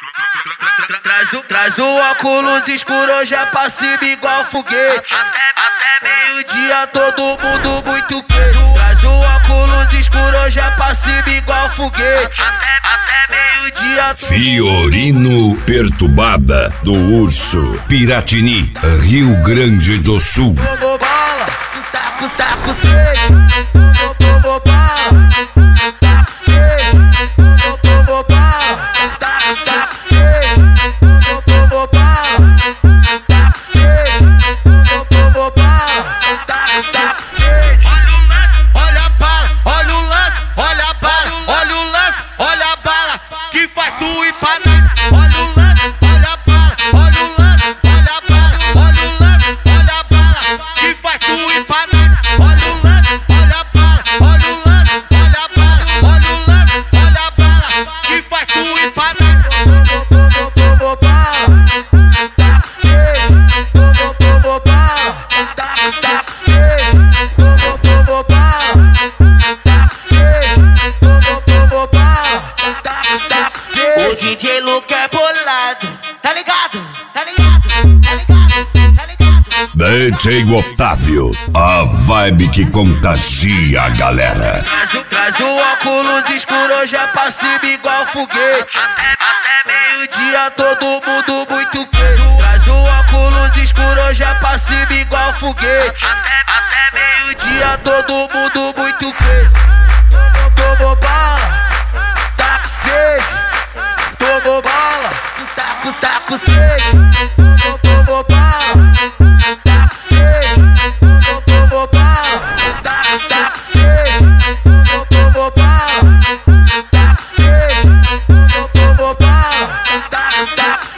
Traz o óculos escuro, hoje é pra cima igual foguete. Até meio-dia todo mundo muito queijo. Traz o óculos escuro, hoje é pra cima igual foguete. Até meio-dia. Fiorino Perturbada do Urso, Piratini, Rio Grande do Sul. Tomou bala, saco seco. Tomou bala, saco seco. Tomou bala, saco seco. Tomou bala, saco seco. Tomou bala, saco seco. Olha a bala, olha o lance, olha a bala, olha o lance, olha a bala que faz tu ir pra nada. Olha o lance, olha a bala, olha o lance, olha a bala, olha o lance, olha a bala que faz tu ir pra nada. Olha o lance, olha a bala, olha o lance, olha a bala, olha o lance, olha a bala que faz tu ir pra nada. Tomou bala, saco seco. Tomou bala, saco seco. Tomou bala, saco seco. Tomou bala, saco seco. O DJ Luke é bolado, tá ligado? Tá ligado? Tá ligado? Tá ligado? DJ Otávio, a vibe que contagia a galera. Traz o óculos escuro, hoje é pra cima igual foguete. Até meio-dia todo mundo muito queijo. Traz o óculos escuro, hoje é pra cima igual foguete. Até meio-dia todo mundo muito queijo. Tomou bala, saco seco. Tomou bala, saco seco. Tomou bala, saco seco. Tomou bala, saco seco. Tomou bala, saco seco. Tomou bala, saco seco.